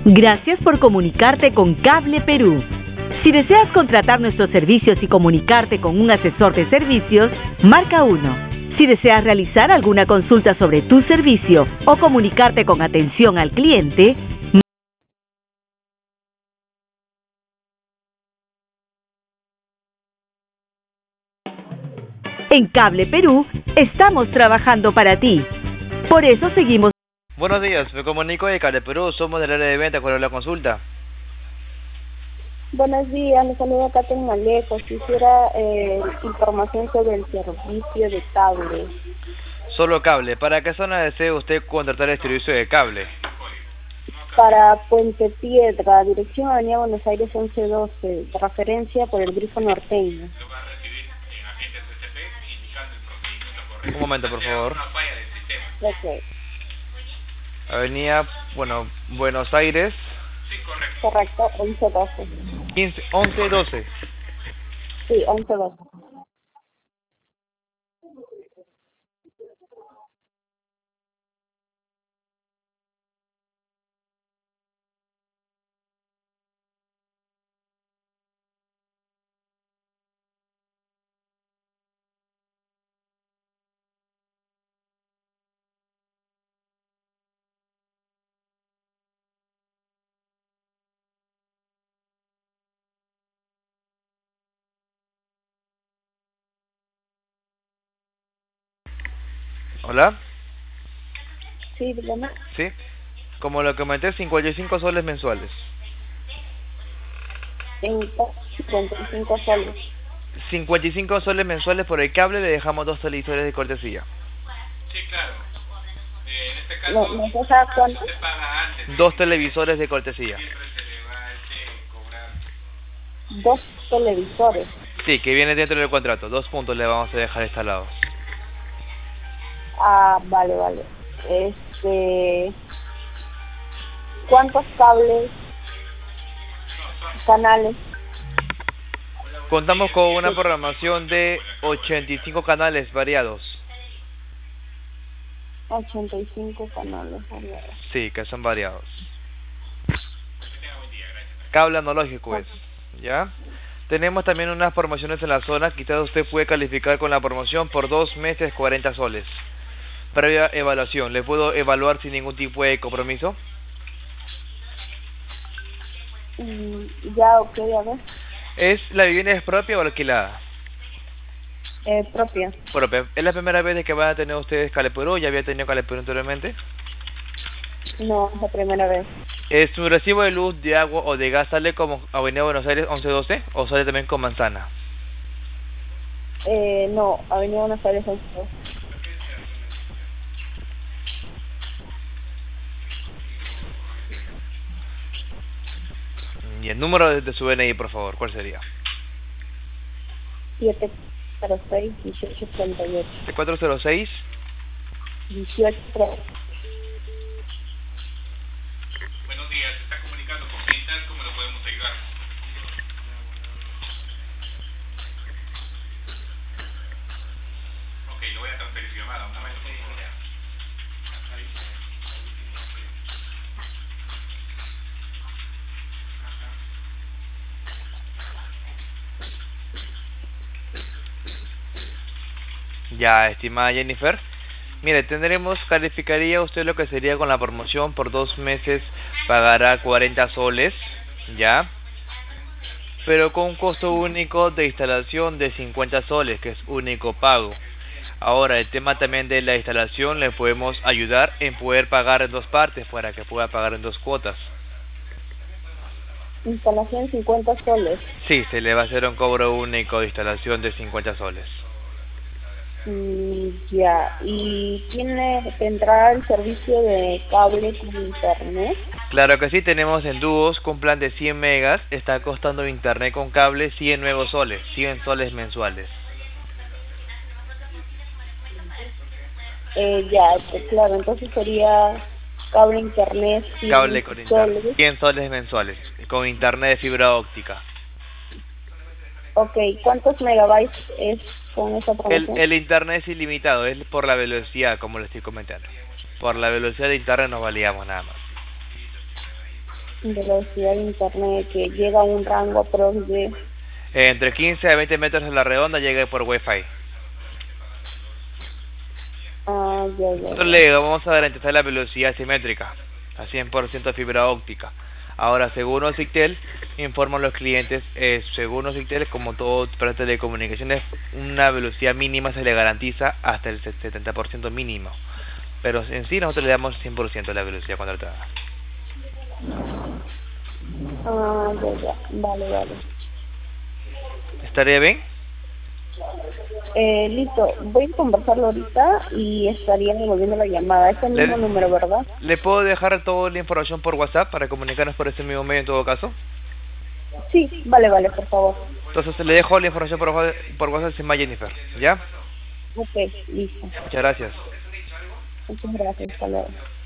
Gracias por comunicarte con Cable Perú. Si deseas contratar nuestros servicios y comunicarte con un asesor de servicios, marca 1. Si deseas realizar alguna consulta sobre tu servicio o comunicarte con atención al cliente, en Cable Perú estamos trabajando para ti. Por eso seguimos. Buenos días, me comunico de Cable Perú, somos del área de venta. ¿Cuál es la consulta? Buenos días, le saludo a Catherine Alejo. Quisiera información sobre el servicio de cable. Solo cable. ¿Para qué zona desea usted contratar el servicio de cable? Para Puente Piedra, dirección Avenida Buenos Aires 1112, referencia por el Grifo Norteño. Un momento, por favor. Ok. Avenida, Buenos Aires. Correcto, 1112. 1112. Sí, 1112. ¿Hola? Sí, dígame. Sí. Como lo comenté, 55 soles mensuales. 55 soles. 55 soles mensuales por el cable, le dejamos 2 televisores de cortesía. Sí, claro. En este caso, ¿Nos deja cuánto? se paga antes. 2 televisores de cortesía. Siempre se le va a cobrar. 2 televisores. Sí, que viene dentro del contrato. 2 puntos le vamos a dejar instalados. Ah, vale. ¿Cuántos cables, canales? Contamos con una programación de 85 canales variados. 85 canales. Sí, que son variados. Cable analógico es, ¿ya? Tenemos también unas promociones en la zona. Quizás usted puede calificar con la promoción por 2 meses 40 soles. Previa evaluación. ¿Le puedo evaluar sin ningún tipo de compromiso? Ya, ok, a ver. ¿La vivienda es propia o alquilada? Propia. Propia. ¿Es la primera vez que van a tener ustedes Cable Perú? ¿Ya había tenido Cable Perú anteriormente? No, es la primera vez. ¿Su recibo de luz, de agua o de gas sale como Avenida Buenos Aires 1112 o sale también con manzana? No, Avenida Buenos Aires 1112. Y el número de su DNI, por favor, ¿cuál sería? 706-1838. 406. 1838. Buenos días, se está comunicando con Ventas, ¿cómo lo podemos ayudar? Ok, lo voy a transferir su llamada, un momento, por favor. Ya, estimada Jennifer. Mire, calificaría usted lo que sería con la promoción por 2 meses, pagará 40 soles, ¿ya? Pero con un costo único de instalación de 50 soles, que es único pago. Ahora, el tema también de la instalación, le podemos ayudar en poder pagar en 2 partes, para que pueda pagar en 2 cuotas. Instalación 50 soles. Sí, se le va a hacer un cobro único de instalación de 50 soles. Ya, ¿y tendrá el servicio de cable con internet? Claro que sí, tenemos en dúos con plan de 100 megas, está costando internet con cable 100 nuevos soles, 100 soles mensuales. Ya, pues claro, entonces sería cable internet 100 Cable con internet, soles. 100 soles mensuales, con internet de fibra óptica. Ok, ¿cuántos megabytes es con esa promoción? El internet es ilimitado, es por la velocidad, como le estoy comentando. Por la velocidad de internet nos validamos nada más. de la velocidad de internet que llega a un rango aprox de... Entre 15 a 20 metros en la redonda llega por Wi-Fi. Ya. Nosotros le vamos a garantizar la velocidad simétrica, a 100% fibra óptica. Ahora, según Occitel, informan los clientes, según Occitel, como todo para telecomunicaciones, una velocidad mínima se le garantiza hasta el 70% mínimo. Pero en sí nosotros le damos 100% de la velocidad contratada. Ya. Vale. ¿Estaría bien? Listo, voy a conversarlo ahorita y estaría devolviendo la llamada. Es el mismo número, ¿verdad? ¿Le puedo dejar toda la información por WhatsApp para comunicarnos por ese mismo medio en todo caso? Sí, vale, por favor. Entonces le dejo la información por WhatsApp sin más, Jennifer, ¿ya? Ok, listo. Muchas gracias. Muchas gracias, hasta luego.